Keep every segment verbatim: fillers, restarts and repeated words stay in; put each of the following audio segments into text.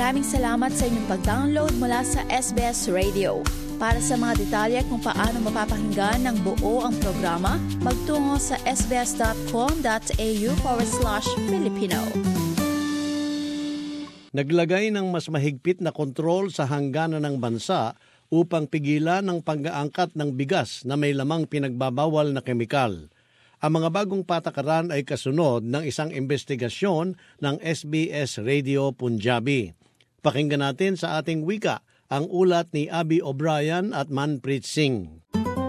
Maraming salamat sa inyong pag-download mula sa S B S Radio. Para sa mga detalye kung paano mapapakinggan ng buo ang programa, magtungo sa sbs.com.au forward slash Filipino. Naglagay ng mas mahigpit na kontrol sa hangganan ng bansa upang pigilan ang pag-aangkat ng bigas na may lamang pinagbabawal na kemikal. Ang mga bagong patakaran ay kasunod ng isang investigasyon ng S B S Radio Punjabi. Pakinggan natin sa ating wika ang ulat ni Abby O'Brien at Manpreet Singh.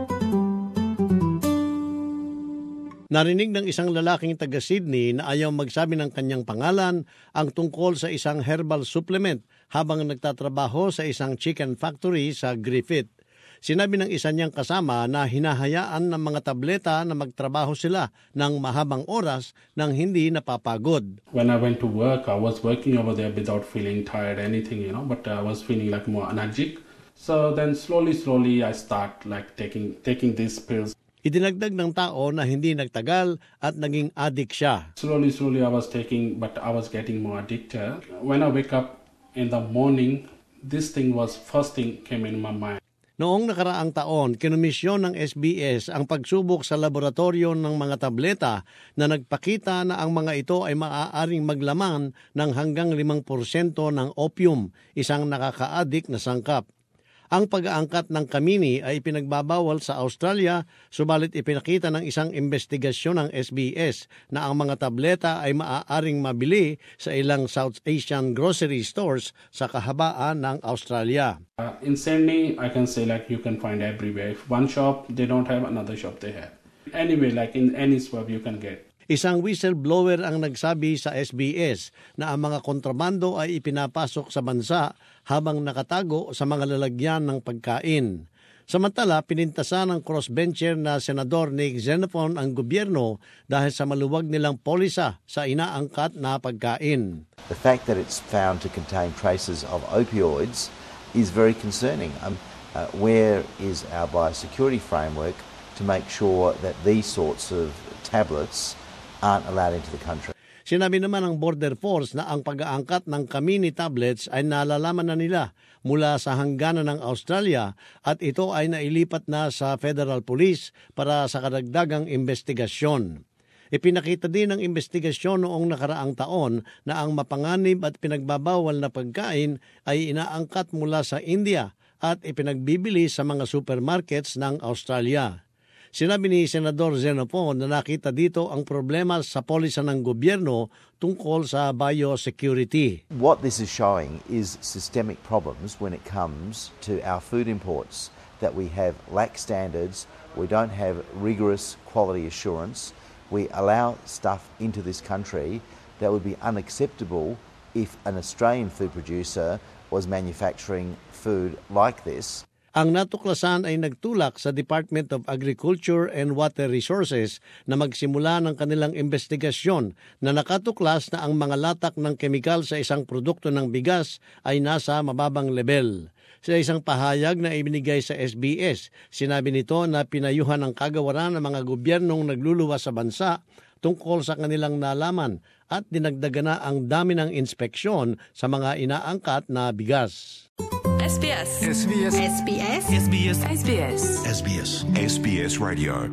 Narinig ng isang lalaking taga-Sydney na ayaw magsabi ng kanyang pangalan ang tungkol sa isang herbal supplement habang nagtatrabaho sa isang chicken factory sa Griffith. Sinabi ng isa niyang kasama na hinahayaan ng mga tableta na magtrabaho sila ng mahabang oras nang hindi napapagod. When I went to work, I was working over there without feeling tired, anything, you know, but I was feeling like more energetic. So then slowly, slowly I start like taking taking these pills. Idinagdag ng tao na hindi nagtagal at naging addict siya. Slowly, slowly I was taking, but I was getting more addicted. When I wake up in the morning, this thing was first thing came in my mind. Noong nakaraang taon, kinomisyon ng S B S ang pagsubok sa laboratorio ng mga tableta na nagpakita na ang mga ito ay maaaring maglaman ng hanggang limang porsyento ng opium, isang nakaka-addict na sangkap. Ang pag-aangkat ng kamini ay pinagbabawal sa Australia, subalit ipinakita ng isang investigasyon ng S B S na ang mga tableta ay maaaring mabili sa ilang South Asian grocery stores sa kahabaan ng Australia. Uh, in Sydney, I can say like you can find everywhere. If one shop they don't have, another shop they have. Anyway, like in any swab you can get. Isang whistleblower ang nagsabi sa S B S na ang mga kontrabando ay ipinapasok sa bansa habang nakatago sa mga lalagyan ng pagkain. Samantala, pinintasan ng crossbencher na Senador Nick Xenophon ang gobyerno dahil sa maluwag nilang polisa sa inaangkat na pagkain. The fact that it's found to contain traces of opioids is very concerning. Um, uh, where is our biosecurity framework to make sure that these sorts of tablets aren't allowed into the country? Sinabi naman ng Border Force na ang pag-aangkat ng kamini tablets ay nalalaman na nila mula sa hangganan ng Australia at ito ay nailipat na sa Federal Police para sa karagdagang investigasyon. Ipinakita din ng investigasyon noong nakaraang taon na ang mapanganib at pinagbabawal na pagkain ay inaangkat mula sa India at ipinagbibili sa mga supermarkets ng Australia. Sinabi ni Senador Xenophon na nakita dito ang problema sa polisa ng gobyerno tungkol sa biosecurity. What this is showing is systemic problems when it comes to our food imports, that we have lax standards, we don't have rigorous quality assurance, we allow stuff into this country that would be unacceptable if an Australian food producer was manufacturing food like this. Ang natuklasan ay nagtulak sa Department of Agriculture and Water Resources na magsimula ng kanilang investigasyon na nakatuklas na ang mga latak ng kemikal sa isang produkto ng bigas ay nasa mababang level. Sa isang pahayag na ibinigay sa S B S, sinabi nito na pinayuhan ng kagawaran ng mga gobyernong nagluluwas sa bansa tungkol sa kanilang nalaman at dinagdagan na ang dami ng inspeksyon sa mga inaangkat na bigas. S B S. S B S. S B S. S B S. S B S. S B S. S B S Radio.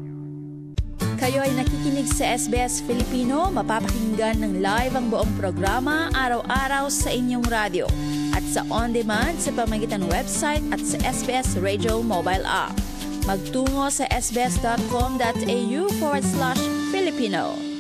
Kayo ay nakikinig sa S B S Filipino, mapapakinggan ng live ang buong programa araw-araw sa inyong radyo at sa on-demand sa pamamagitan ng website at sa S B S Radio mobile app. Magtungo sa sbs.com.au forward slash Filipino.